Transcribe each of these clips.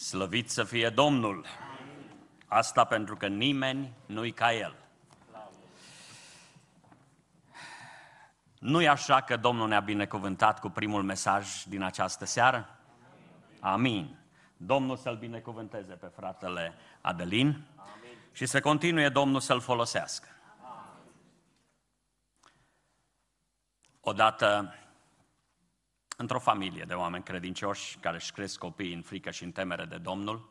Slăvit să fie Domnul! Asta pentru că nimeni nu-i ca El. Nu-i așa că Domnul ne-a binecuvântat cu primul mesaj din această seară? Amin. Domnul să-l binecuvânteze pe fratele Adelin. Amin. Și să continue Domnul să-l folosească. Amin. Odată, într-o familie de oameni credincioși care își cresc copiii în frică și în temere de Domnul,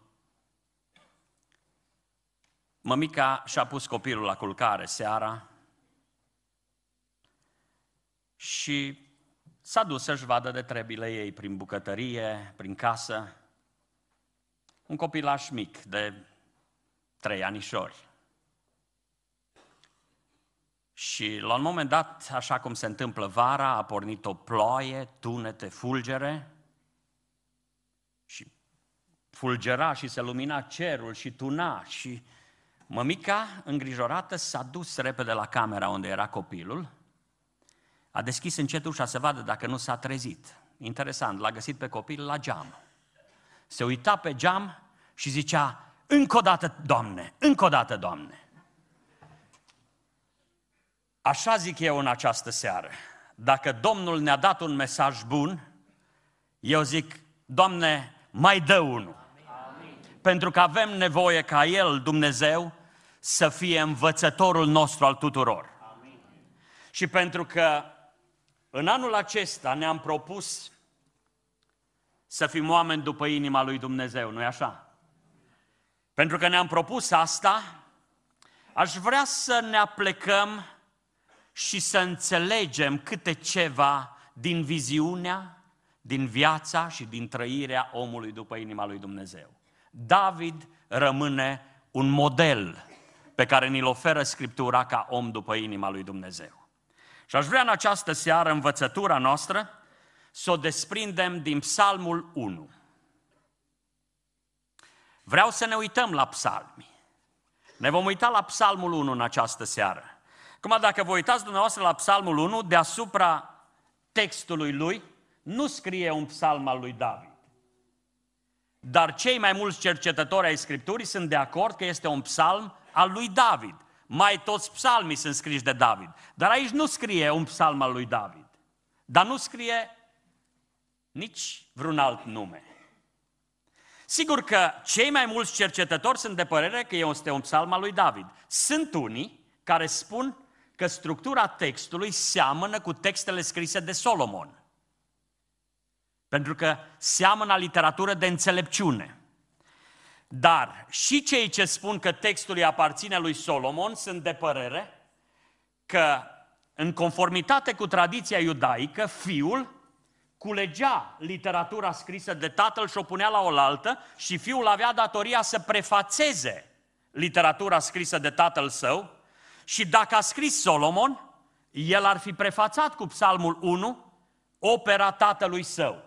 mămica și-a pus copilul la culcare seara și s-a dus să-și vadă de trebile ei prin bucătărie, prin casă. Un copilaș mic de 3 anișori. Și la un moment dat, așa cum se întâmplă vara, a pornit o ploaie, tunete, fulgere și fulgera și se lumina cerul și tuna și mămica, îngrijorată, s-a dus repede la camera unde era copilul, a deschis încet ușa să vadă dacă nu s-a trezit. Interesant, l-a găsit pe copil la geam. Se uita pe geam și zicea, încă o dată, Doamne, încă o dată, Doamne. Așa zic eu în această seară. Dacă Domnul ne-a dat un mesaj bun, eu zic, Doamne, mai dă unul. Amin. Pentru că avem nevoie ca El, Dumnezeu, să fie învățătorul nostru al tuturor. Amin. Și pentru că în anul acesta ne-am propus să fim oameni după inima lui Dumnezeu, nu-i așa? Pentru că ne-am propus asta, aș vrea să ne aplecăm și să înțelegem câte ceva din viziunea, din viața și din trăirea omului după inima lui Dumnezeu. David rămâne un model pe care ni-l oferă Scriptura ca om după inima lui Dumnezeu. Și aș vrea în această seară învățătura noastră să o desprindem din Psalmul 1. Vreau să ne uităm la psalmi. Ne vom uita la Psalmul 1 în această seară. Acum, dacă vă uitați dumneavoastră la Psalmul 1, deasupra textului lui, nu scrie un psalm al lui David. Dar cei mai mulți cercetători ai Scripturii sunt de acord că este un psalm al lui David. Mai toți psalmii sunt scriși de David. Dar aici nu scrie un psalm al lui David. Dar nu scrie nici vreun alt nume. Sigur că cei mai mulți cercetători sunt de părere că este un psalm al lui David. Sunt unii care spun că structura textului seamănă cu textele scrise de Solomon. Pentru că seamănă literatură de înțelepciune. Dar și cei ce spun că textul îi aparține lui Solomon sunt de părere că, în conformitate cu tradiția iudaică, fiul culegea literatura scrisă de tatăl și o punea la oaltă și fiul avea datoria să prefațeze literatura scrisă de tatăl său și dacă a scris Solomon, el ar fi prefațat cu Psalmul 1 opera tatălui său.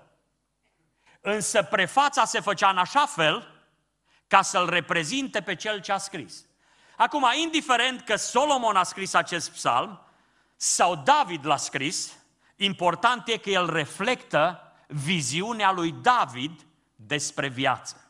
Însă prefața se făcea în așa fel ca să-l reprezinte pe cel ce a scris. Acum, indiferent că Solomon a scris acest psalm sau David l-a scris, important e că el reflectă viziunea lui David despre viață.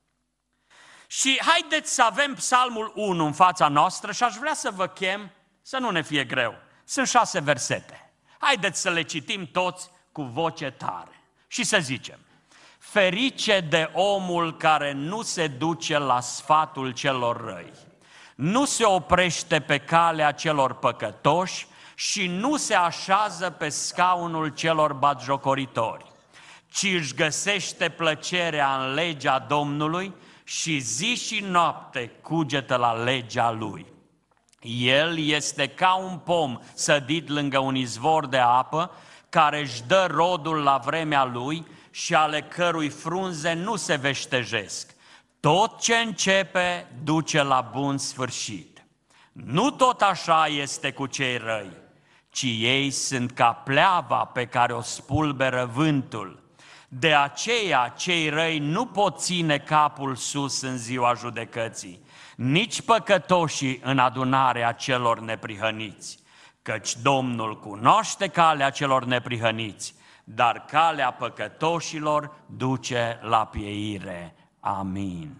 Și haideți să avem Psalmul 1 în fața noastră și aș vrea să vă chem să nu ne fie greu. Sunt 6 versete. Haideți să le citim toți cu voce tare și să zicem: ferice de omul care nu se duce la sfatul celor răi, nu se oprește pe calea celor păcătoși și nu se așează pe scaunul celor batjocoritori, ci își găsește plăcerea în legea Domnului și zi și noapte cugetă la legea Lui. El este ca un pom sădit lângă un izvor de apă, care își dă rodul la vremea lui și ale cărui frunze nu se veștejesc. Tot ce începe duce la bun sfârșit. Nu tot așa este cu cei răi, ci ei sunt ca pleava pe care o spulberă vântul. De aceea cei răi nu pot ține capul sus în ziua judecății, nici păcătoșii în adunarea celor neprihăniți. Căci Domnul cunoaște calea celor neprihăniți, dar calea păcătoșilor duce la pieire. Amin.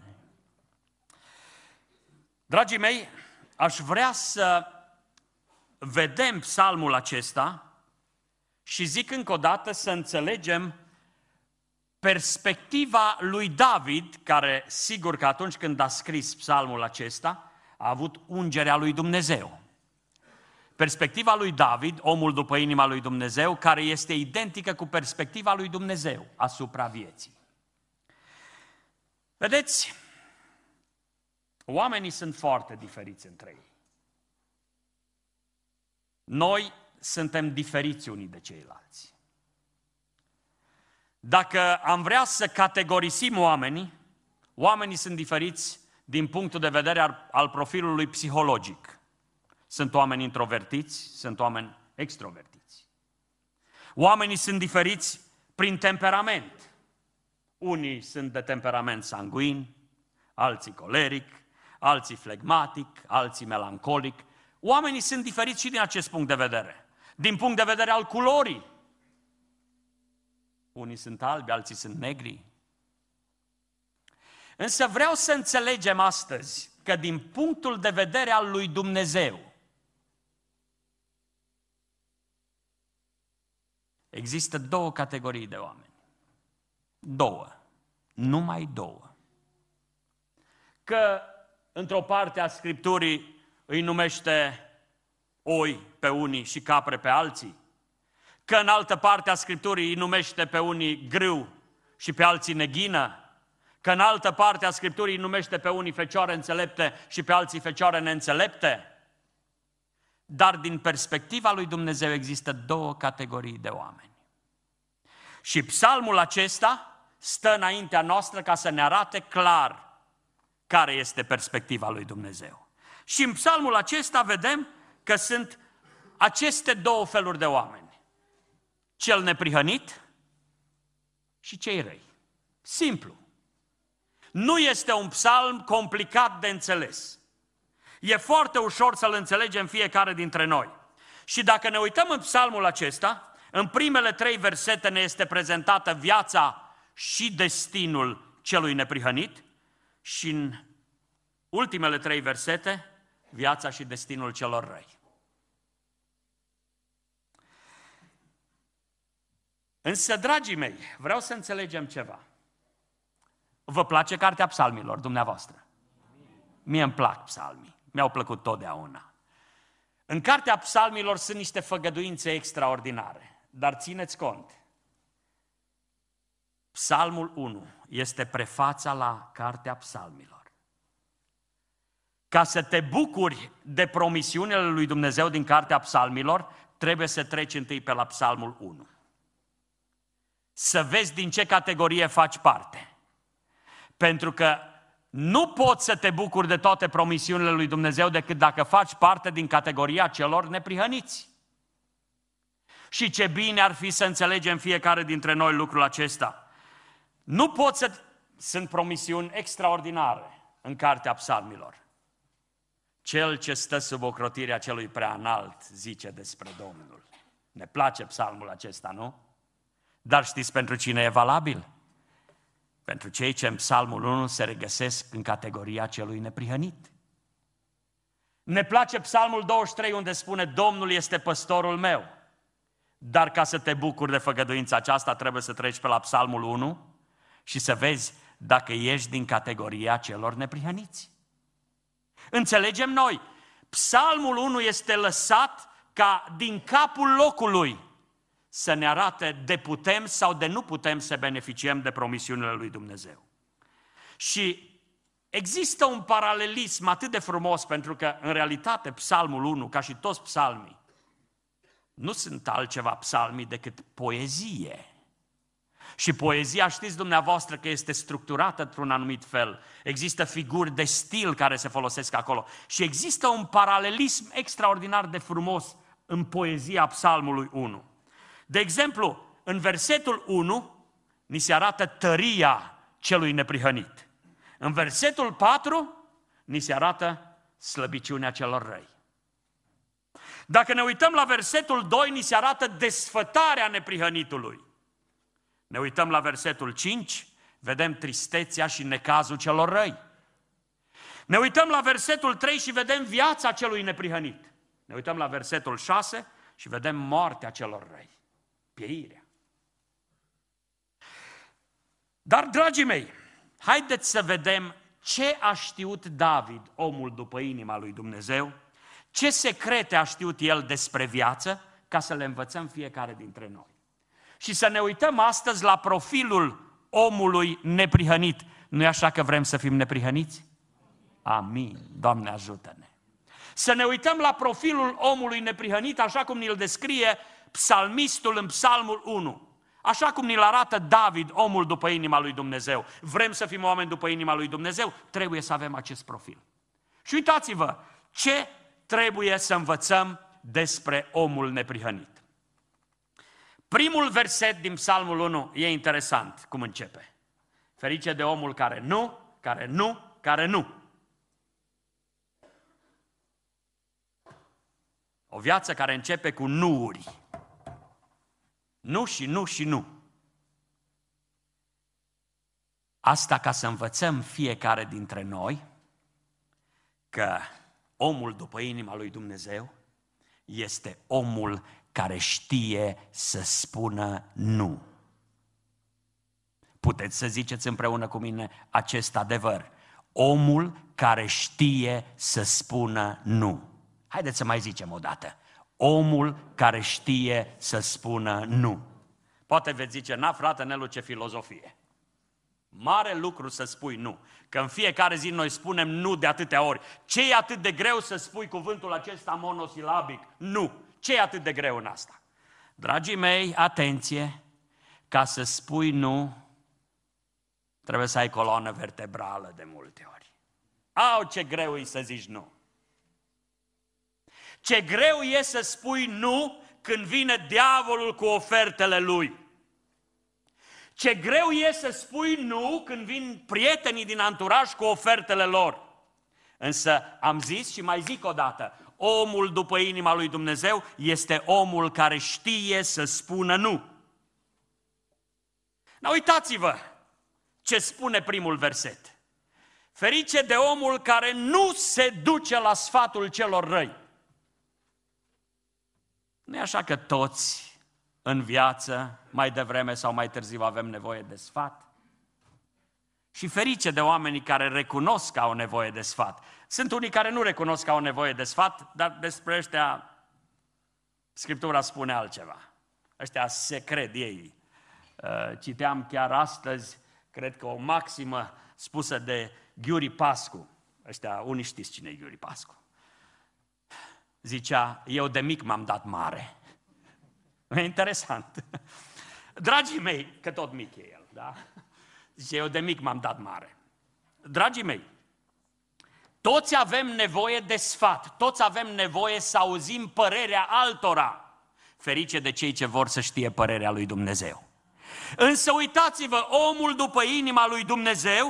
Dragii mei, aș vrea să vedem psalmul acesta și zic încă o dată să înțelegem perspectiva lui David, care sigur că atunci când a scris psalmul acesta, a avut ungerea lui Dumnezeu. Perspectiva lui David, omul după inima lui Dumnezeu, care este identică cu perspectiva lui Dumnezeu asupra vieții. Vedeți, oamenii sunt foarte diferiți între ei. Noi suntem diferiți unii de ceilalți. Dacă am vrea să categorisim oamenii sunt diferiți din punctul de vedere al profilului psihologic. Sunt oameni introvertiți, sunt oameni extrovertiți. Oamenii sunt diferiți prin temperament. Unii sunt de temperament sanguin, alții coleric, alții flegmatic, alții melancolic. Oamenii sunt diferiți și din acest punct de vedere. Din punct de vedere al culorii. Unii sunt albi, alții sunt negri. Însă vreau să înțelegem astăzi că din punctul de vedere al lui Dumnezeu există două categorii de oameni. Două. Numai două. Că într-o parte a Scripturii îi numește oi pe unii și capre pe alții, că în altă parte a Scripturii îi numește pe unii grâu și pe alții neghină, că în altă parte a Scripturii îi numește pe unii fecioare înțelepte și pe alții fecioare neînțelepte. Dar din perspectiva lui Dumnezeu există două categorii de oameni. Și psalmul acesta stă înaintea noastră ca să ne arate clar care este perspectiva lui Dumnezeu. Și în psalmul acesta vedem că sunt aceste două feluri de oameni. Cel neprihănit și cei răi. Simplu. Nu este un psalm complicat de înțeles. E foarte ușor să-l înțelegem fiecare dintre noi. Și dacă ne uităm în psalmul acesta, în primele 3 versete ne este prezentată viața și destinul celui neprihănit și în ultimele 3 versete, viața și destinul celor răi. Însă, dragii mei, vreau să înțelegem ceva. Vă place cartea psalmilor, dumneavoastră? Mie îmi plac psalmii, mi-au plăcut totdeauna. În cartea psalmilor sunt niște făgăduințe extraordinare, dar țineți cont. Psalmul 1 este prefața la cartea psalmilor. Ca să te bucuri de promisiunile lui Dumnezeu din cartea psalmilor, trebuie să treci întâi pe la psalmul 1. Să vezi din ce categorie faci parte. Pentru că nu poți să te bucuri de toate promisiunile lui Dumnezeu decât dacă faci parte din categoria celor neprihăniți. Și ce bine ar fi să înțelegem fiecare dintre noi lucrul acesta. Nu poți să... Sunt promisiuni extraordinare în cartea psalmilor. Cel ce stă sub ocrotirea celui prea înalt zice despre Domnul. Ne place psalmul acesta, nu? Dar știți pentru cine e valabil? Pentru cei ce în psalmul 1 se regăsesc în categoria celui neprihănit. Ne place psalmul 23 unde spune Domnul este păstorul meu. Dar ca să te bucuri de făgăduința aceasta trebuie să treci pe la psalmul 1 și să vezi dacă ești din categoria celor neprihăniți. Înțelegem noi, psalmul 1 este lăsat ca din capul locului să ne arate de putem sau de nu putem să beneficiem de promisiunile lui Dumnezeu. Și există un paralelism atât de frumos, pentru că în realitate psalmul 1, ca și toți psalmii, nu sunt altceva psalmii decât poezie. Și poezia, știți dumneavoastră că este structurată într-un anumit fel. Există figuri de stil care se folosesc acolo. Și există un paralelism extraordinar de frumos în poezia psalmului 1. De exemplu, în versetul 1 ni se arată tăria celui neprihănit. În versetul 4 ni se arată slăbiciunea celor răi. Dacă ne uităm la versetul 2, ni se arată desfătarea neprihănitului. Ne uităm la versetul 5, vedem tristețea și necazul celor răi. Ne uităm la versetul 3 și vedem viața celui neprihănit. Ne uităm la versetul 6 și vedem moartea celor răi, pieirea. Dar, dragii mei, haideți să vedem ce a știut David, omul după inima lui Dumnezeu, ce secrete a știut el despre viață, ca să le învățăm fiecare dintre noi. Și să ne uităm astăzi la profilul omului neprihănit. Nu-i așa că vrem să fim neprihăniți? Amin. Doamne, ajută-ne. Să ne uităm la profilul omului neprihănit, așa cum ni-l descrie psalmistul în Psalmul 1. Așa cum ni-l arată David, omul după inima lui Dumnezeu. Vrem să fim oameni după inima lui Dumnezeu? Trebuie să avem acest profil. Și uitați-vă, ce trebuie să învățăm despre omul neprihănit. Primul verset din Psalmul 1 e interesant cum începe. Ferice de omul care nu. O viață care începe cu nuuri. Nu și nu și nu. Asta ca să învățăm fiecare dintre noi că omul după inima lui Dumnezeu este omul care știe să spună nu. Puteți să ziceți împreună cu mine acest adevăr. Omul care știe să spună nu. Haideți să mai zicem o dată. Omul care știe să spună nu. Poate veți zice, na frate Nelu, ce filozofie. Mare lucru să spui nu. Că în fiecare zi noi spunem nu de atâtea ori. Ce e atât de greu să spui cuvântul acesta monosilabic? Nu. Ce e atât de greu în asta? Dragii mei, atenție, ca să spui nu, trebuie să ai coloană vertebrală de multe ori. Au, ce greu e să zici nu. Ce greu e să spui nu când vine diavolul cu ofertele lui. Ce greu e să spui nu când vin prietenii din anturaj cu ofertele lor. Însă am zis și mai zic o dată, omul după inima lui Dumnezeu este omul care știe să spună nu. Dar uitați-vă ce spune primul verset. Ferice de omul care nu se duce la sfatul celor răi. Nu e așa că toți în viață, mai devreme sau mai târziu, avem nevoie de sfat? Și ferice de oamenii care recunosc că au nevoie de sfat. Sunt unii care nu recunosc că au nevoie de sfat, dar despre ăștia Scriptura spune altceva. Ăștia se cred ei. Citeam chiar astăzi, cred că o maximă spusă de Ghiuri Pascu. Ăștia, unii știți cine e Ghiuri Pascu. Zicea, eu de mic m-am dat mare. E interesant. Dragii mei, că tot mic e el, da? Zice, eu de mic m-am dat mare. Dragii mei, toți avem nevoie de sfat, toți avem nevoie să auzim părerea altora. Ferice de cei ce vor să știe părerea lui Dumnezeu. Însă uitați-vă, omul după inima lui Dumnezeu,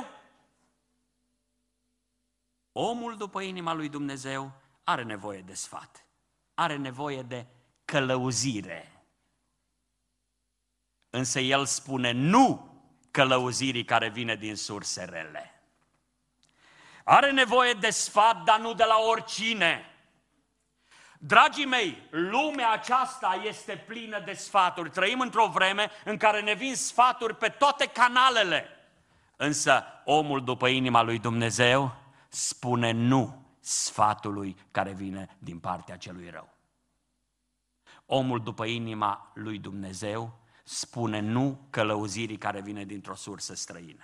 omul după inima lui Dumnezeu are nevoie de sfat, are nevoie de călăuzire. Însă el spune nu călăuzirii care vine din surse rele. Are nevoie de sfat, dar nu de la oricine. Dragii mei, lumea aceasta este plină de sfaturi. Trăim într-o vreme în care ne vin sfaturi pe toate canalele. Însă omul după inima lui Dumnezeu spune nu sfatului care vine din partea celui rău. Omul după inima lui Dumnezeu spune nu călăuzirii care vine dintr-o sursă străină.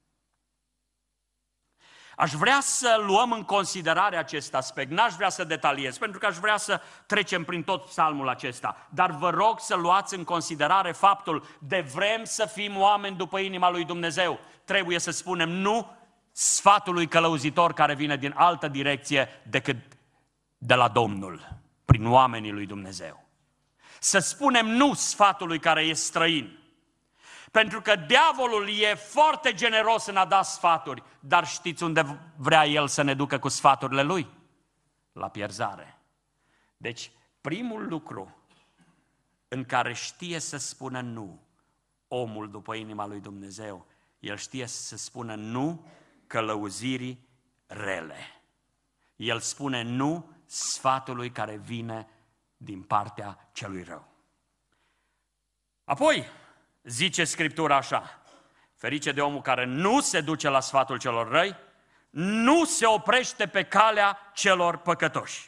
Aș vrea să luăm în considerare acest aspect, n-aș vrea să detaliez, pentru că aș vrea să trecem prin tot psalmul acesta, dar vă rog să luați în considerare faptul de vrem să fim oameni după inima lui Dumnezeu. Trebuie să spunem nu sfatului călăuzitor care vine din altă direcție decât de la Domnul, prin oamenii lui Dumnezeu. Să spunem nu sfatului care e străin. Pentru că diavolul e foarte generos în a da sfaturi, dar știți unde vrea el să ne ducă cu sfaturile lui? La pierzare. Deci, primul lucru în care știe să spună nu omul după inima lui Dumnezeu El știe să spună nu călăuzirii rele. El spune nu sfatului care vine din partea celui rău. Apoi, zice Scriptura așa, ferice de omul care nu se duce la sfatul celor răi, nu se oprește pe calea celor păcătoși.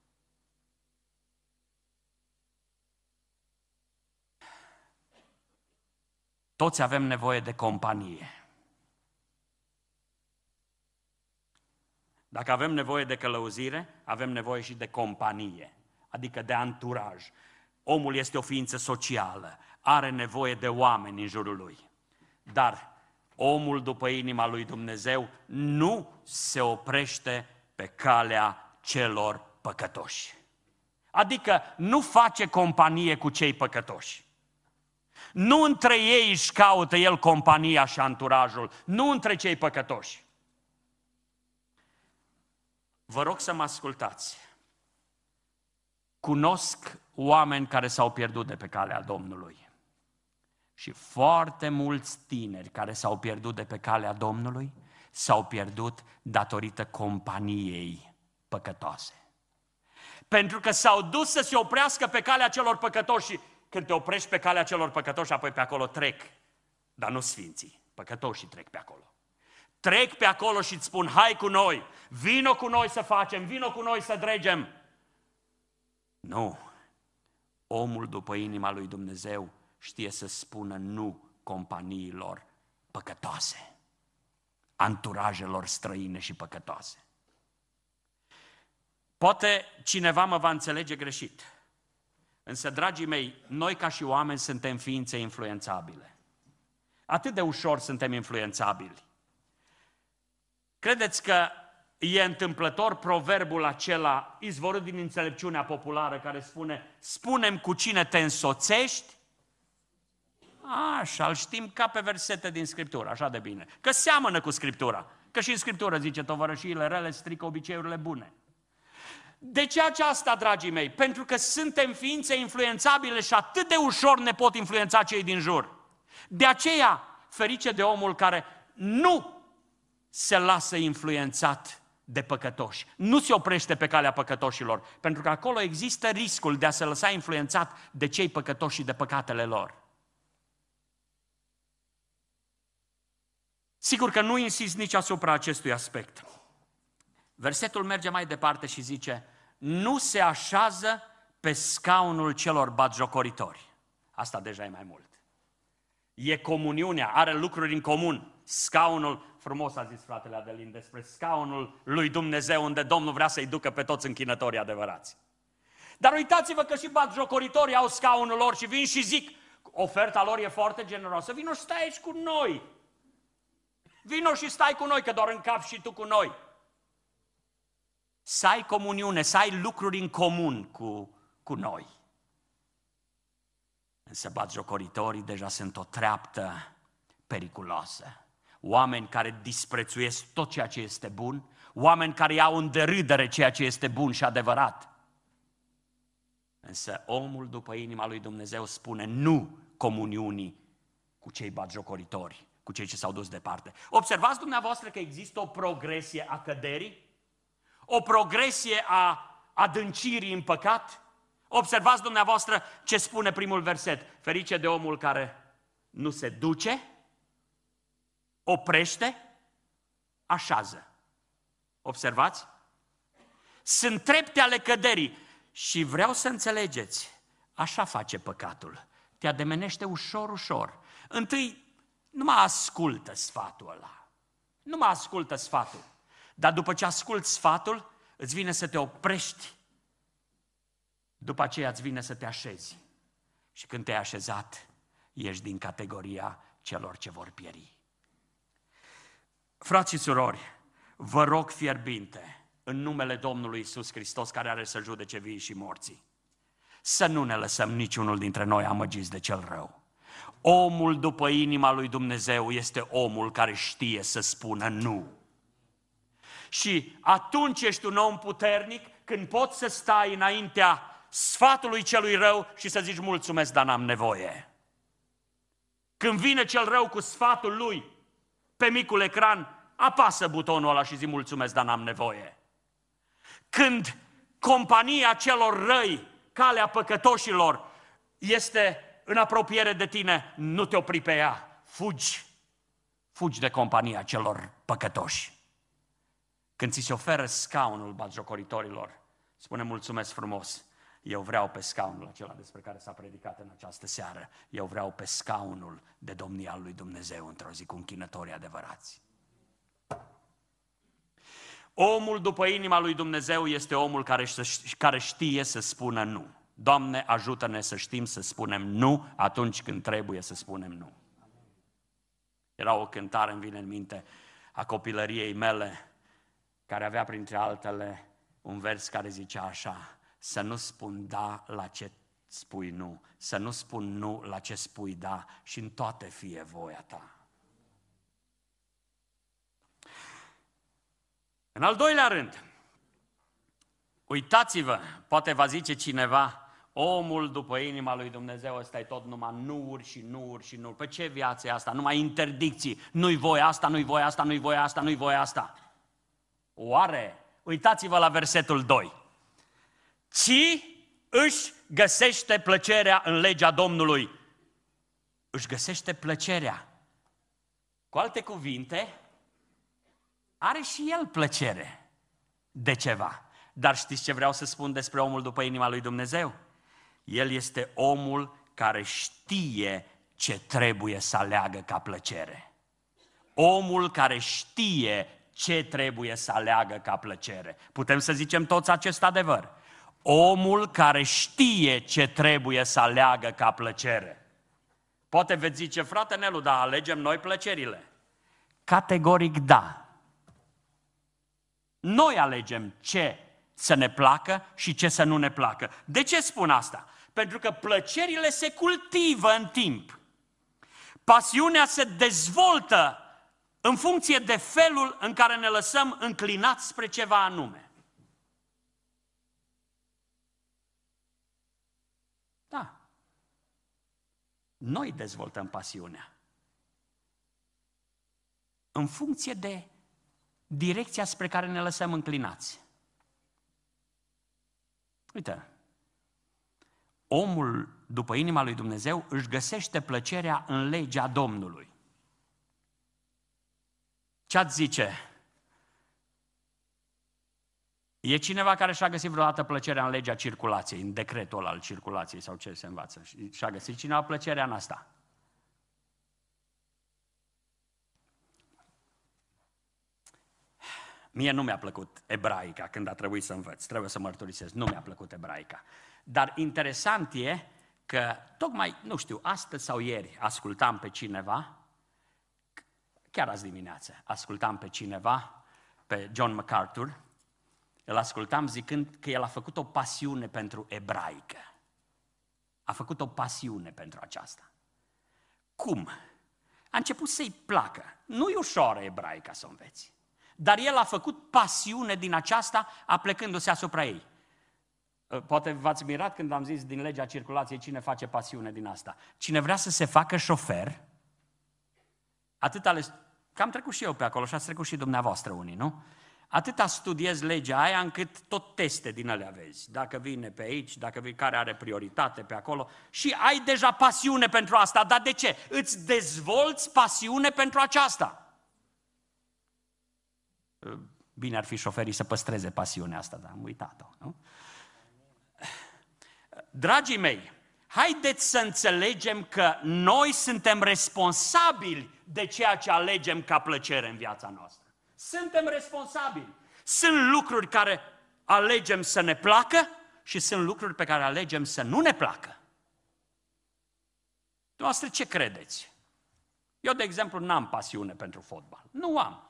Toți avem nevoie de companie. Dacă avem nevoie de călăuzire, avem nevoie și de companie, adică de anturaj. Omul este o ființă socială, are nevoie de oameni în jurul lui. Dar omul după inima lui Dumnezeu nu se oprește pe calea celor păcătoși. Adică nu face companie cu cei păcătoși. Nu între ei își caută el compania și anturajul, nu între cei păcătoși. Vă rog să mă ascultați. Cunosc oameni care s-au pierdut de pe calea Domnului. Și foarte mulți tineri care s-au pierdut de pe calea Domnului s-au pierdut datorită companiei păcătoase. Pentru că s-au dus să se oprească pe calea celor păcătoși și când te oprești pe calea celor păcătoși, apoi pe acolo trec, dar nu sfinții, păcătoșii trec pe acolo. Trec pe acolo și îți spun, hai cu noi, vino cu noi să facem, vino cu noi să dregem. Nu, omul după inima lui Dumnezeu știe să spună nu companiilor păcătoase, anturajelor străine și păcătoase. Poate cineva mă va înțelege greșit, însă, dragii mei, noi ca și oameni suntem ființe influențabile. Atât de ușor suntem influențabili. Credeți că e întâmplător proverbul acela izvorât din înțelepciunea populară care spune spune-mi cu cine te însoțești? Așa, îl știm ca pe versete din Scriptură, așa de bine. Că seamănă cu Scriptura. Că și în Scriptură zice tovărășiile rele strică obiceiurile bune. De ce aceasta, dragii mei? Pentru că suntem ființe influențabile și atât de ușor ne pot influența cei din jur. De aceea, ferice de omul care nu se lasă influențat de păcătoși. Nu se oprește pe calea păcătoșilor, pentru că acolo există riscul de a se lăsa influențat de cei păcătoși și de păcatele lor. Sigur că nu insist nici asupra acestui aspect. Versetul merge mai departe și zice, nu se așează pe scaunul celor batjocoritori. Asta deja e mai mult. E comuniunea, are lucruri în comun. Scaunul, frumos a zis fratele Adelin despre scaunul lui Dumnezeu, unde Domnul vrea să-i ducă pe toți închinătorii adevărați. Dar uitați-vă că și batjocoritorii au scaunul lor și vin și zic, oferta lor e foarte generoasă, vino și stai aici cu noi. Vino și stai cu noi, că doar încapi și tu cu noi. Să ai comuniune, să ai lucruri în comun cu noi. Însă batjocoritorii deja sunt o treaptă periculoasă. Oameni care disprețuiesc tot ceea ce este bun, oameni care iau în derâdere ceea ce este bun și adevărat. Însă omul după inima lui Dumnezeu spune nu comuniunii cu cei batjocoritori, cu cei ce s-au dus departe. Observați dumneavoastră că există o progresie a căderii, o progresie a adâncirii în păcat. Observați dumneavoastră ce spune primul verset. Ferice de omul care nu se duce, oprește, așează. Observați? Sunt trepte ale căderii și vreau să înțelegeți, așa face păcatul. Te ademenește ușor, ușor. Întâi, nu mai ascultă sfatul ăla. Nu mai ascultă sfatul. Dar după ce asculți sfatul, îți vine să te oprești. După aceea îți vine să te așezi. Și când te-ai așezat, ești din categoria celor ce vor pieri. Frați și surori, vă rog fierbinte, în numele Domnului Iisus Hristos, care are să judece vii și morții, să nu ne lăsăm niciunul dintre noi amăgiți de cel rău. Omul după inima lui Dumnezeu este omul care știe să spună nu. Și atunci ești un om puternic când poți să stai înaintea sfatului celui rău și să zici mulțumesc, dar n-am nevoie. Când vine cel rău cu sfatul lui pe micul ecran, apasă butonul ăla și zi mulțumesc, dar n-am nevoie. Când compania celor răi, calea păcătoșilor, este în apropiere de tine, nu te opri pe ea, fugi. Fugi de compania celor păcătoși. Când ți se oferă scaunul batjocoritorilor, spune mulțumesc frumos, eu vreau pe scaunul acela despre care s-a predicat în această seară, eu vreau pe scaunul de domnia al lui Dumnezeu într-o zi cu închinătorii adevărați. Omul după inima lui Dumnezeu este omul care știe să spună nu. Doamne, ajută-ne să știm să spunem nu atunci când trebuie să spunem nu. Era o cântare, îmi vine în minte, a copilăriei mele, care avea printre altele un vers care zicea așa: să nu spun da la ce spui nu, să nu spun nu la ce spui da și în toate fie voia ta. În al doilea rând, uitați-vă, poate va zice cineva, omul după inima lui Dumnezeu ăsta e tot numai nu-uri și nu-uri și nu-uri. Pe ce viață e asta? Numai interdicții. Nu-i voie asta, nu-i voie asta, nu-i voie asta, nu-i voie asta. Oare? Uitați-vă la versetul 2. Ci își găsește plăcerea în legea Domnului. Își găsește plăcerea. Cu alte cuvinte, are și el plăcere de ceva. Dar știți ce vreau să spun despre omul după inima lui Dumnezeu? El este omul care știe ce trebuie să aleagă ca plăcere. Omul care știe ce trebuie să aleagă ca plăcere. Putem să zicem toți acest adevăr. Omul care știe ce trebuie să aleagă ca plăcere. Poate veți zice, frate Nelu, dar alegem noi plăcerile. Categoric da. Noi alegem ce să ne placă și ce să nu ne placă. De ce spun asta? Pentru că plăcerile se cultivă în timp. Pasiunea se dezvoltă în funcție de felul în care ne lăsăm înclinați spre ceva anume. Da. Noi dezvoltăm pasiunea în funcție de direcția spre care ne lăsăm înclinați. Uite, omul după inima lui Dumnezeu își găsește plăcerea în legea Domnului. Ce-ați zice? E cineva care și-a găsit vreodată plăcerea în legea circulației, în decretul al circulației sau ce se învață? Și-a găsit cineva plăcerea în asta? Mie nu mi-a plăcut ebraica când a trebuit să învăț, trebuie să mărturisesc, nu mi-a plăcut ebraica. Dar interesant e că tocmai, nu știu, astăzi sau ieri ascultam pe cineva, chiar azi dimineață, ascultam pe cineva, pe John MacArthur, îl ascultam zicând că el a făcut o pasiune pentru ebraică. A făcut o pasiune pentru aceasta. Cum? A început să-i placă. Nu e ușoară ebraica să o înveți. Dar el a făcut pasiune din aceasta, aplecându-se asupra ei. Poate v-ați mirat când am zis din legea circulației cine face pasiune din asta. Cine vrea să se facă șofer, că am trecut și eu pe acolo și ați trecut și dumneavoastră unii, nu? Atâta studiezi legea aia încât tot teste din alea vezi. Dacă vine pe aici, dacă vine care are prioritate pe acolo și ai deja pasiune pentru asta. Dar de ce? Îți dezvolți pasiune pentru aceasta. Bine ar fi șoferii să păstreze pasiunea asta, dar am uitat-o, nu? Dragii mei, haideți să înțelegem că noi suntem responsabili de ceea ce alegem ca plăcere în viața noastră. Suntem responsabili. Sunt lucruri care alegem să ne placă și sunt lucruri pe care alegem să nu ne placă. Dumneavoastră ce credeți? Eu, de exemplu, n-am pasiune pentru fotbal. Nu am.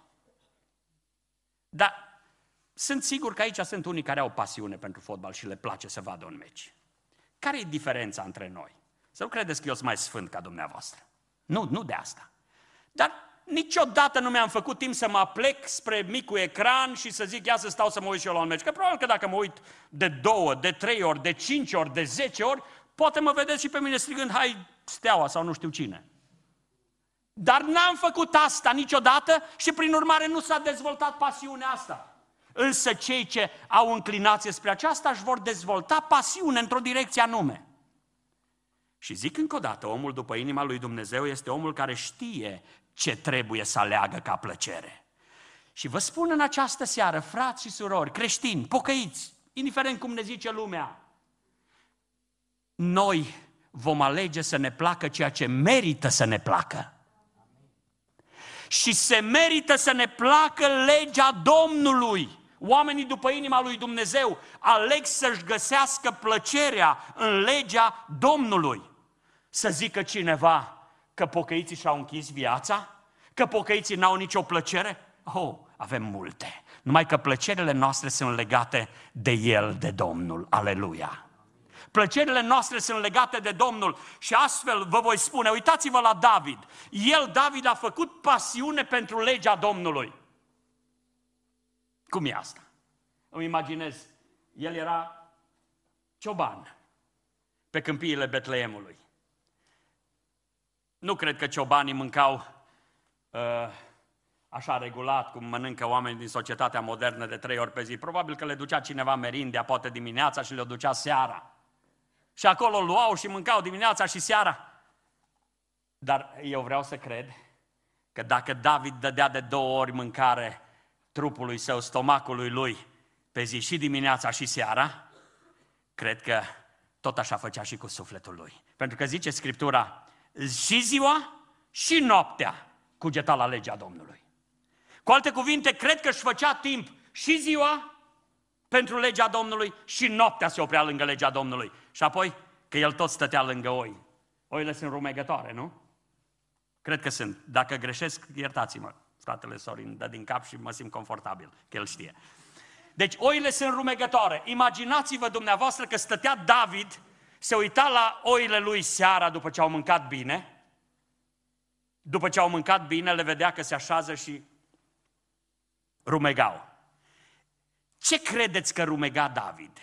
Dar sunt sigur că aici sunt unii care au pasiune pentru fotbal și le place să vadă un meci. Care e diferența între noi? Să nu credeți că eu sunt mai sfânt ca dumneavoastră. Nu de asta. Dar niciodată nu mi-am făcut timp să mă aplec spre micul ecran și să zic, ia să stau să mă uit și eu la un meci. Că probabil că dacă mă uit de 2, de 3 ori, de 5 ori, de 10 ori, poate mă vedeți și pe mine strigând, hai Steaua sau nu știu cine. Dar n-am făcut asta niciodată și prin urmare nu s-a dezvoltat pasiunea asta. Însă cei ce au înclinație spre aceasta își vor dezvolta pasiune într-o direcție anume. Și zic încă o dată, omul după inima lui Dumnezeu este omul care știe ce trebuie să aleagă ca plăcere. Și vă spun în această seară, frați și surori, creștini, pocăiți, indiferent cum ne zice lumea, noi vom alege să ne placă ceea ce merită să ne placă. Și se merită să ne placă legea Domnului. Oamenii după inima lui Dumnezeu aleg să-și găsească plăcerea în legea Domnului. Să zică cineva că pocăiții și-au închis viața? Că pocăiții n-au nicio plăcere? Oh, avem multe. Numai că plăcerile noastre sunt legate de El, de Domnul. Aleluia! Plăcerile noastre sunt legate de Domnul și astfel vă voi spune, uitați-vă la David. David, a făcut pasiune pentru legea Domnului. Cum e asta? Îmi imaginez, el era cioban pe câmpiile Betleemului. Nu cred că ciobanii mâncau așa regulat, cum mănâncă oamenii din societatea modernă de 3 ori pe zi. Probabil că le ducea cineva merindea, poate dimineața și le ducea seara. Și acolo luau și mâncau dimineața și seara. Dar eu vreau să cred că dacă David dădea de 2 ori mâncare trupului său, stomacului lui, pe zi și dimineața și seara, cred că tot așa făcea și cu sufletul lui. Pentru că zice Scriptura, și ziua și noaptea cugeta la legea Domnului. Cu alte cuvinte, cred că își făcea timp și ziua pentru legea Domnului și noaptea se oprea lângă legea Domnului. Și apoi că el tot stătea lângă oi. Oile sunt rumegătoare, nu? Cred că sunt. Dacă greșesc, iertați-mă. Fratele Sorin dă din cap și mă simt confortabil, că el știe. Deci oile sunt rumegătoare. Imaginați-vă dumneavoastră că stătea David, se uita la oile lui seara după ce au mâncat bine. După ce au mâncat bine, le vedea că se așează și rumegau. Ce credeți că rumega David?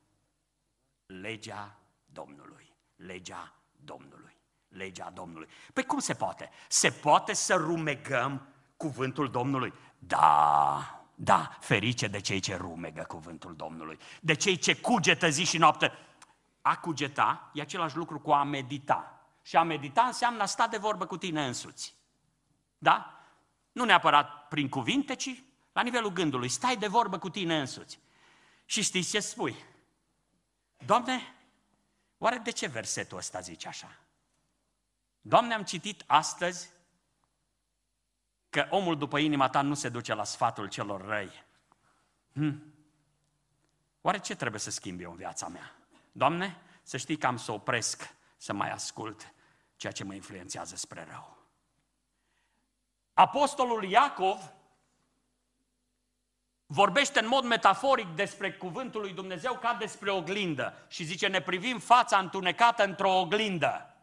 Legea Domnului, legea Domnului, legea Domnului. Păi cum se poate? Se poate să rumegăm cuvântul Domnului? Da, ferice de cei ce rumegă cuvântul Domnului, de cei ce cugetă zi și noapte. A cugeta e același lucru cu a medita. Și a medita înseamnă a sta de vorbă cu tine însuți. Da? Nu neapărat prin cuvinte, ci la nivelul gândului. Stai de vorbă cu tine însuți. Și știți ce spui? Doamne, oare de ce versetul ăsta zice așa? Doamne, am citit astăzi că omul după inima ta nu se duce la sfatul celor răi. Oare ce trebuie să schimb eu în viața mea? Doamne, să știi că am să opresc să mai ascult ceea ce mă influențează spre rău. Apostolul Iacov vorbește în mod metaforic despre cuvântul lui Dumnezeu ca despre oglindă și zice, ne privim fața întunecată într-o oglindă.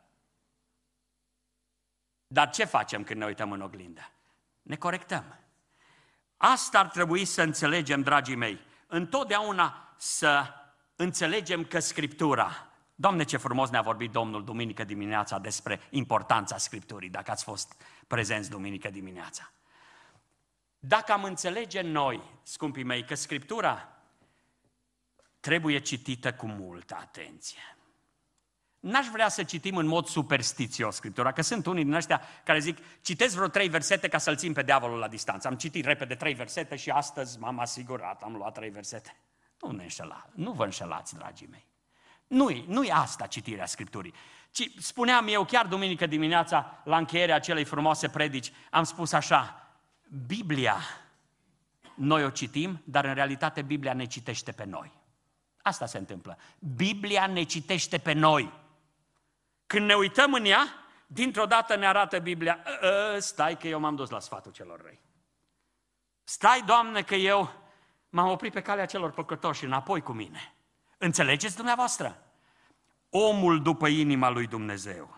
Dar ce facem când ne uităm în oglindă? Ne corectăm. Asta ar trebui să înțelegem, dragii mei, întotdeauna să înțelegem că Scriptura, Doamne, ce frumos ne-a vorbit Domnul duminică dimineața despre importanța Scripturii, dacă ați fost prezenți duminică dimineața. Dacă am înțelege noi, scumpii mei, că Scriptura trebuie citită cu multă atenție. N-aș vrea să citim în mod superstițios Scriptura, că sunt unii din ăștia care zic, citesc vreo 3 versete ca să-l țin pe diavolul la distanță. Am citit repede 3 versete și astăzi m-am asigurat, am luat 3 versete. Nu vă înșelați, dragii mei. Nu-i asta citirea Scripturii. Ci spuneam eu chiar duminică dimineața, la încheierea acelei frumoase predici, am spus așa, Biblia, noi o citim, dar în realitate Biblia ne citește pe noi. Asta se întâmplă. Biblia ne citește pe noi. Când ne uităm în ea, dintr-o dată ne arată Biblia, stai că eu m-am dus la sfatul celor răi. Stai, Doamne, că eu m-am oprit pe calea celor păcătoși înapoi cu mine. Înțelegeți dumneavoastră? Omul după inima lui Dumnezeu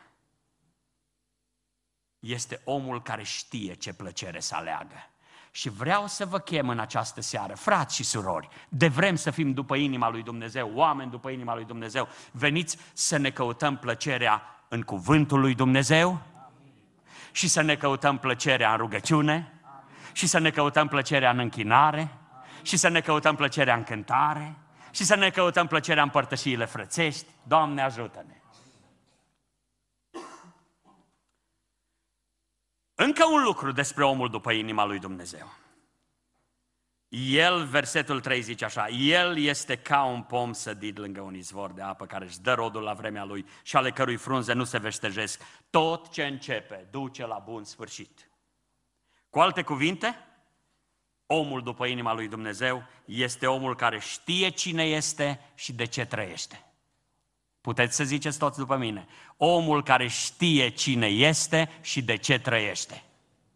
este omul care știe ce plăcere să aleagă. Și vreau să vă chem în această seară, frați și surori, de vrem să fim după inima lui Dumnezeu, oameni după inima lui Dumnezeu, veniți să ne căutăm plăcerea în cuvântul lui Dumnezeu. și să ne căutăm plăcerea în rugăciune, și să ne căutăm plăcerea în închinare, și să ne căutăm plăcerea în cântare, și să ne căutăm plăcerea în părtășiile frățești. Doamne, ajută-ne! Încă un lucru despre omul după inima lui Dumnezeu. El, versetul 3 zice așa, el este ca un pom sădit lângă un izvor de apă care își dă rodul la vremea lui și ale cărui frunze nu se veștejesc. Tot ce începe duce la bun sfârșit. Cu alte cuvinte, omul după inima lui Dumnezeu este omul care știe cine este și de ce trăiește. Puteți să ziceți toți după mine. Omul care știe cine este și de ce trăiește.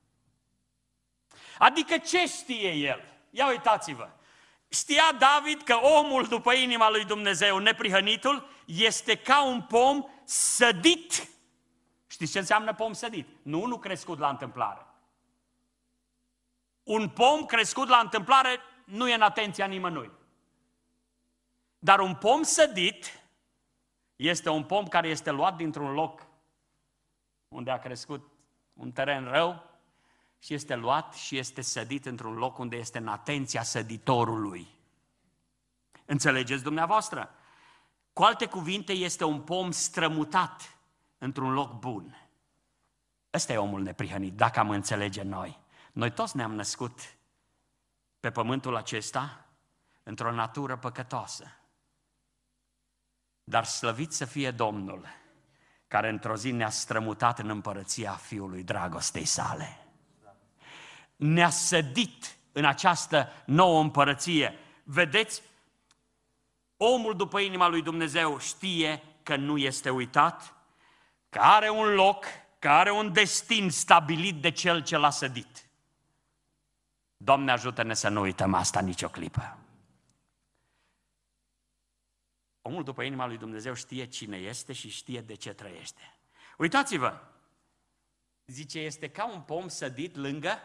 Adică ce știe el? Ia uitați-vă. Știa David că omul după inima lui Dumnezeu, neprihănitul, este ca un pom sădit. Știți ce înseamnă pom sădit? Nu crescut la întâmplare. Un pom crescut la întâmplare nu e în atenția nimănui. Dar un pom sădit este un pom care este luat dintr-un loc unde a crescut un teren rău și este luat și este sădit într-un loc unde este în atenția săditorului. Înțelegeți dumneavoastră? Cu alte cuvinte, este un pom strămutat într-un loc bun. Ăsta e omul neprihănit, dacă am înțelege noi. Noi toți ne-am născut pe pământul acesta într-o natură păcătoasă. Dar slăvit să fie Domnul, care într-o zi ne-a strămutat în împărăția Fiului dragostei sale. Ne-a sădit în această nouă împărăție. Vedeți, omul după inima lui Dumnezeu știe că nu este uitat, că are un loc, că are un destin stabilit de cel ce l-a sădit. Doamne, ajută-ne să nu uităm asta nicio clipă. Omul după inima lui Dumnezeu știe cine este și știe de ce trăiește. Uitați-vă, zice, este ca un pom sădit lângă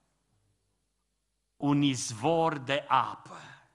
un izvor de apă.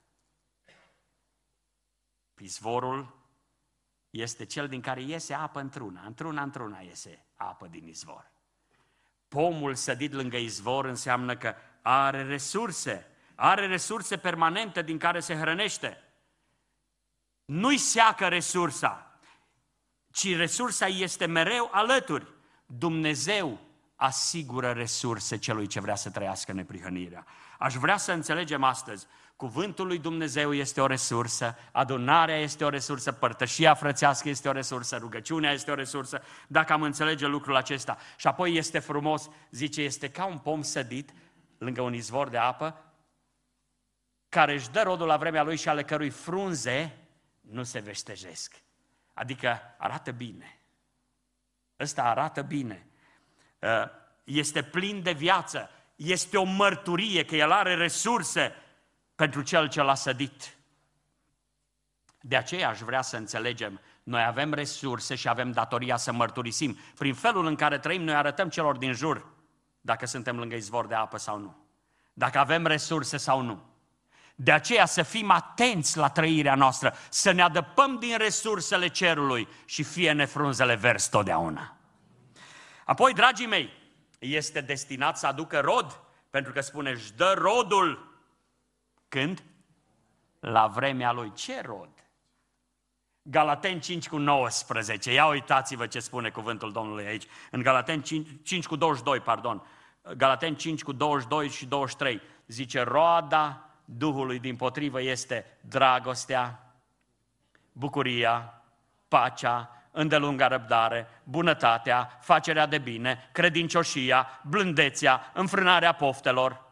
Izvorul este cel din care iese apă într-una iese apă din izvor. Pomul sădit lângă izvor înseamnă că are resurse permanente din care se hrănește. Nu-i seacă resursa, ci resursa este mereu alături. Dumnezeu asigură resurse celui ce vrea să trăiască neprihănirea. Aș vrea să înțelegem astăzi, cuvântul lui Dumnezeu este o resursă, adunarea este o resursă, părtășia frățească este o resursă, rugăciunea este o resursă, dacă am înțelege lucrul acesta. Și apoi este frumos, zice, este ca un pom sădit lângă un izvor de apă, care își dă rodul la vremea lui și ale cărui frunze nu se veștejesc. Adică arată bine. Ăsta arată bine. Este plin de viață. Este o mărturie că el are resurse pentru cel ce l-a sădit. De aceea aș vrea să înțelegem, noi avem resurse și avem datoria să mărturisim. Prin felul în care trăim, noi arătăm celor din jur dacă suntem lângă izvor de apă sau nu. Dacă avem resurse sau nu. De aceea să fim atenți la trăirea noastră, să ne adăpăm din resursele cerului și fie-ne frunzele verzi totdeauna. Apoi, dragii mei, este destinat să aducă rod, pentru că spune, își dă rodul. Când? La vremea lui. Ce rod? Galateni 5:19. Ia uitați-vă ce spune cuvântul Domnului aici. În Galateni 5:22, pardon. Galateni 5:22 și 23. Zice, roada Duhului dimpotrivă este dragostea, bucuria, pacea, îndelunga răbdare, bunătatea, facerea de bine, credincioșia, blândețea, înfrânarea poftelor.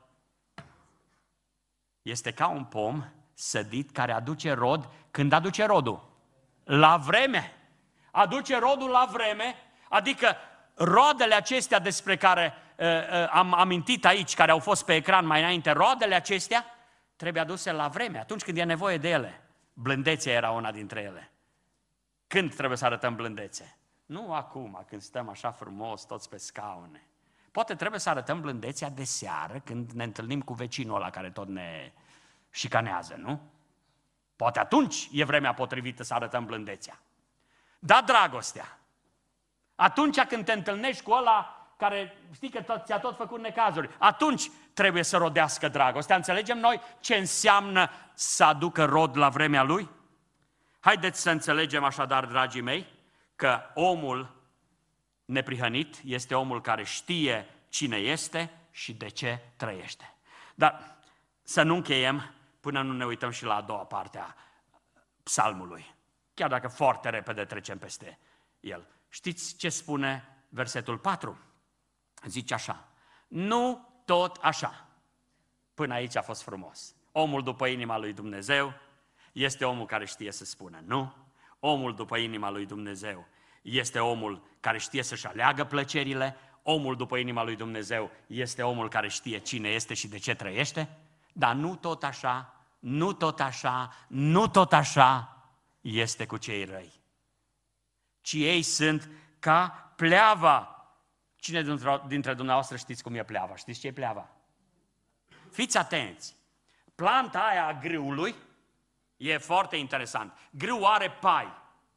Este ca un pom sădit care aduce rod. Când aduce rodul? La vreme. Aduce rodul la vreme, adică roadele acestea despre care am amintit aici, care au fost pe ecran mai înainte, roadele acestea trebuie aduse la vreme, atunci când e nevoie de ele. Blândețea era una dintre ele. Când trebuie să arătăm blândețe? Nu acum, când stăm așa frumos, toți pe scaune. Poate trebuie să arătăm blândețea de seară, când ne întâlnim cu vecinul ăla care tot ne șicanează, nu? Poate atunci e vremea potrivită să arătăm blândețea. Da, dragostea. Atunci când te întâlnești cu ăla care știi că ți-a tot făcut necazuri, atunci trebuie să rodească dragostea. Înțelegem noi ce înseamnă să aducă rod la vremea lui? Haideți să înțelegem așadar, dragii mei, că omul neprihănit este omul care știe cine este și de ce trăiește. Dar să nu încheiem până nu ne uităm și la a doua parte a psalmului, chiar dacă foarte repede trecem peste el. Știți ce spune versetul 4? Zice așa: nu tot așa. Până aici a fost frumos. Omul după inima lui Dumnezeu este omul care știe să spună nu. Omul după inima lui Dumnezeu este omul care știe să-și aleagă plăcerile. Omul după inima lui Dumnezeu este omul care știe cine este și de ce trăiește. Dar nu tot așa, nu tot așa, nu tot așa este cu cei răi. Ci ei sunt ca pleava. Cine dintre dumneavoastră știți cum e pleava? Știți ce e pleava? Fiți atenți! Planta aia a grâului e foarte interesant. Grâul are pai.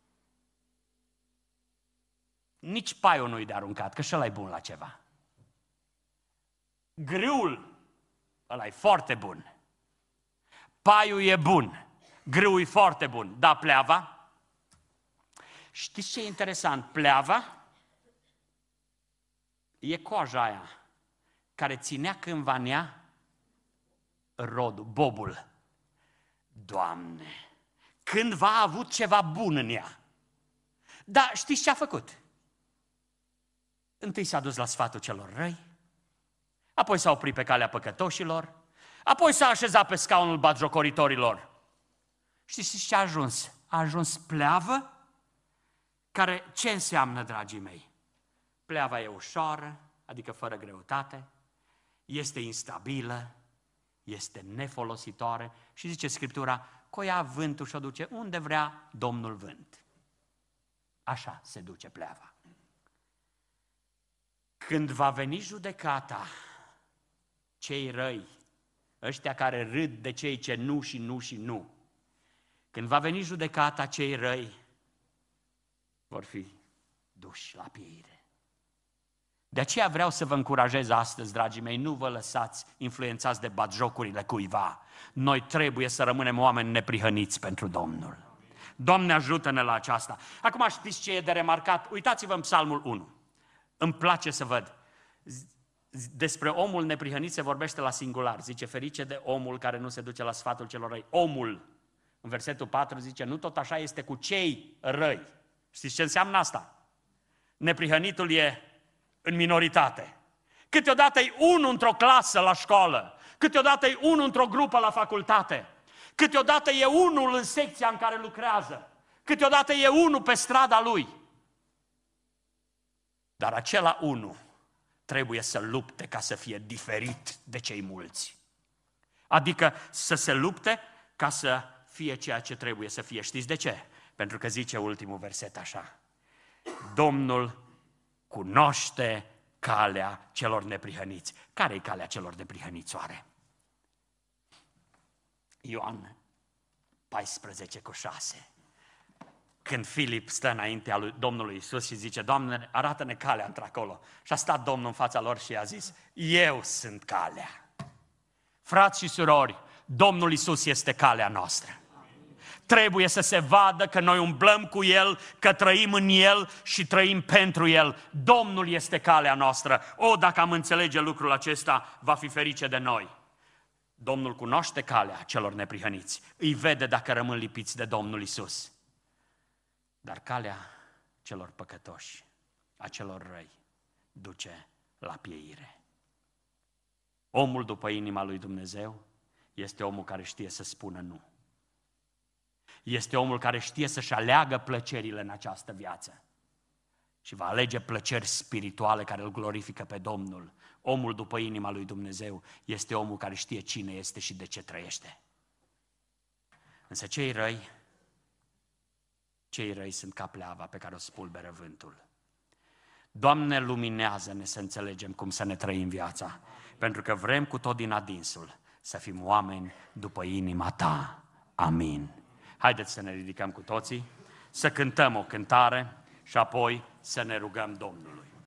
Nici paiul nu-i de aruncat, că și ăla e bun la ceva. Grâul ăla e foarte bun. Paiul e bun. Grâul e foarte bun. Dar pleava? Știți ce e interesant? Pleava e coaja aia care ținea cândva în ea rodul, bobul. Doamne, cândva a avut ceva bun în ea. Dar știți ce a făcut? Întâi s-a dus la sfatul celor răi, apoi s-a oprit pe calea păcătoșilor, apoi s-a așezat pe scaunul batjocoritorilor. Știți ce a ajuns? A ajuns pleavă, care ce înseamnă, dragii mei? Pleava e ușoară, adică fără greutate, este instabilă, este nefolositoare și zice Scriptura, că o ia vântul și o duce unde vrea Domnul vânt. Așa se duce pleava. Când va veni judecata, cei răi, ăștia care râd de cei ce nu și nu și nu, când va veni judecata, cei răi vor fi duși la pieire. De aceea vreau să vă încurajez astăzi, dragii mei, nu vă lăsați influențați de batjocurile cuiva. Noi trebuie să rămânem oameni neprihăniți pentru Domnul. Doamne, ajută-ne la aceasta. Acum știți ce e de remarcat? Uitați-vă în Psalmul 1. Îmi place să văd. Despre omul neprihănit se vorbește la singular. Zice, ferice de omul care nu se duce la sfatul celor răi. Omul. În versetul 4 zice, nu tot așa este cu cei răi. Știți ce înseamnă asta? Neprihănitul e în minoritate. Câteodată e unul într-o clasă la școală, câteodată e unul într-o grupă la facultate, câteodată e unul în secția în care lucrează, câteodată e unul pe strada lui. Dar acela unul trebuie să lupte ca să fie diferit de cei mulți. Adică să se lupte ca să fie ceea ce trebuie să fie. Știți de ce? Pentru că zice ultimul verset așa. Domnul cunoaște calea celor neprihăniți. Care-i calea celor neprihăniți oare? Ioan 14:6. Când Filip stă înaintea lui Domnului Iisus și zice, Doamne, arată-ne calea într-acolo. Și a stat Domnul în fața lor și i-a zis, eu sunt calea. Frați și surori, Domnul Iisus este calea noastră. Trebuie să se vadă că noi umblăm cu El, că trăim în El și trăim pentru El. Domnul este calea noastră. O, dacă am înțelege lucrul acesta, va fi ferice de noi. Domnul cunoaște calea celor neprihăniți. Îi vede dacă rămân lipiți de Domnul Iisus. Dar calea celor păcătoși, a celor răi, duce la pieire. Omul după inima lui Dumnezeu este omul care știe să spună nu. Este omul care știe să-și aleagă plăcerile în această viață. Și va alege plăceri spirituale care îl glorifică pe Domnul. Omul după inima lui Dumnezeu este omul care știe cine este și de ce trăiește. Însă cei răi sunt ca pleava pe care o spulberă vântul. Doamne, luminează-ne să înțelegem cum să ne trăim viața, pentru că vrem cu tot din adinsul să fim oameni după inima Ta. Amin. Haideți să ne ridicăm cu toții, să cântăm o cântare și apoi să ne rugăm Domnului.